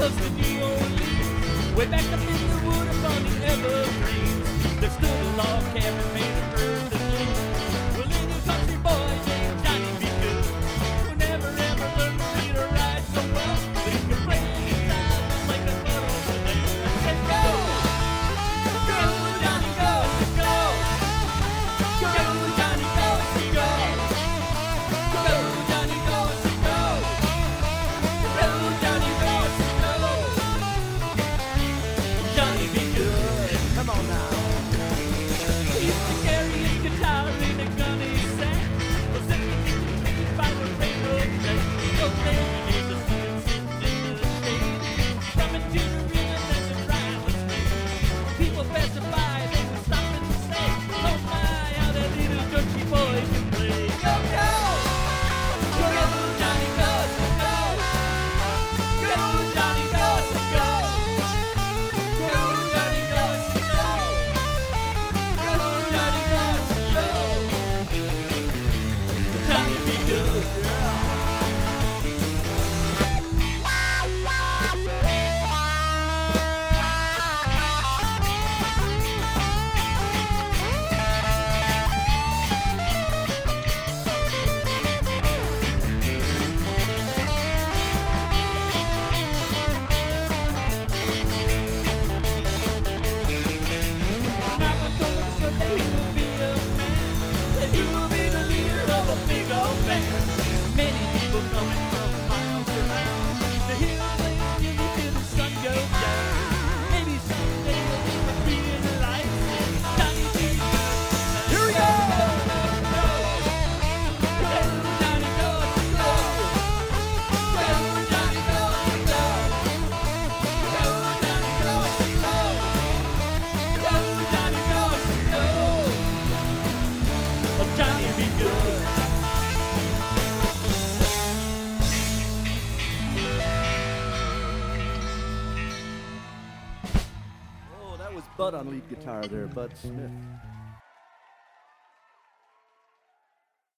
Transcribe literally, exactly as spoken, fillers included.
was to New Orleans. Way back up in the wood upon the evergreens, there stood a log cabin made of earth and wood. A little country boy named Johnny B. Good, who never ever learned to read or write so well, but he could play his eyes just like a foot on the nail. I said, go! Go, Johnny, go! Go! Go, Johnny, go! Go! Go, Johnny, go! Go! Go, Johnny, go! Go! Johnny be good. Come on now. He used to carry his guitar in a gunny sack. Was sitting by the railroad track. Those days the students sitting in the shade, strumming to the rhythm and the rhyme was made. People passing by, they would stop and say, oh my, how that little country boy can play. Go, go! Go, Johnny, go! Go! Go, Johnny, go! Go! Go, Johnny, go! Go! Go, Johnny, go! Go! Johnny be good. Mama told him so that he will be a man, that he will be the leader of a big old band. Many people coming from miles around to hear him play music till the sun goes down. Maybe someday he'll even be in the lights. Johnny be good. Here we go! Go! Go, Johnny, go! Go! Go, Johnny, go! Go! Go, Johnny, go! Go! Go, Johnny, go! Go! Oh, Johnny be good. Oh, that was Bud on lead guitar there, Bud Smith.